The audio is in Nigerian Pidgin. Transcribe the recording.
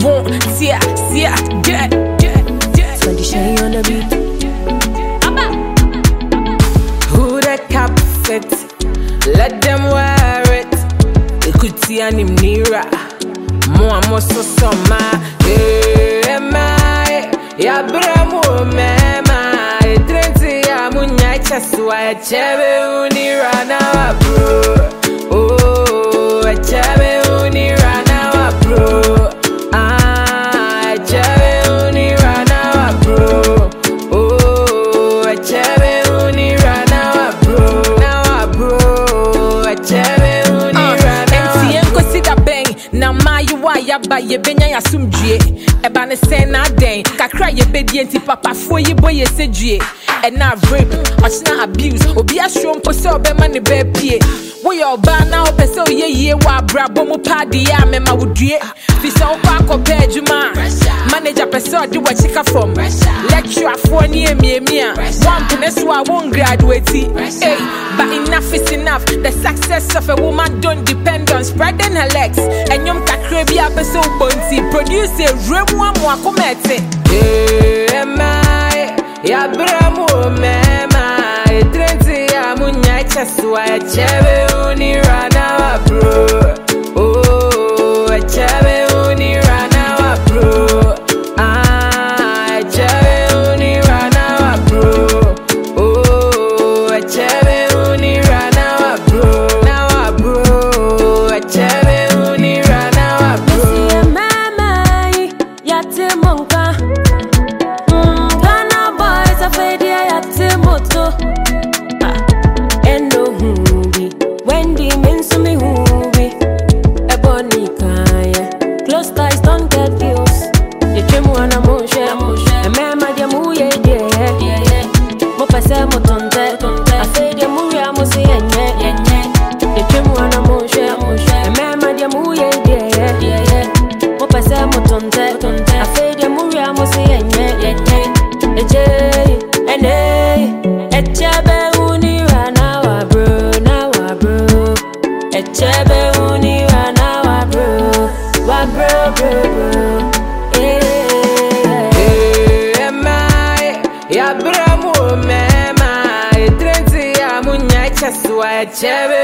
get. So the shine on the beat. Who the cap fit? Let them wear it. Ikuti anim nira. Mo so soma. Hey my, ya bramu mema. Idrenti ya munya chaswa ya chebe unira na wa bro. Oh, chebe unira na wa bro. Na mayiwa yaba ye benya ya sumdue eba ne sen na den kakra ye bedie nti papa fo yi boy sedue e na rape ochina abuse obi ashom po se obema ne be pie wo ye oba na opese oye wa brabo mu padi ya mema wodue fi so kwa kopa adwuma manager pese odi wo chika form lecturer fo ni emiemia one ne so a won graduate hey but enough is enough. The success of a woman don't depend on spreading her legs and yum kakrebi abeso bonti produce a remu akomete eh my ya bramu mema idrenti ya munya chaswa ya chebe unira na wa bro oh chebe unira na wa bro chebe unira na wa bro oh chebe ya bramu mema idrenti ya munya chaswa ya chebe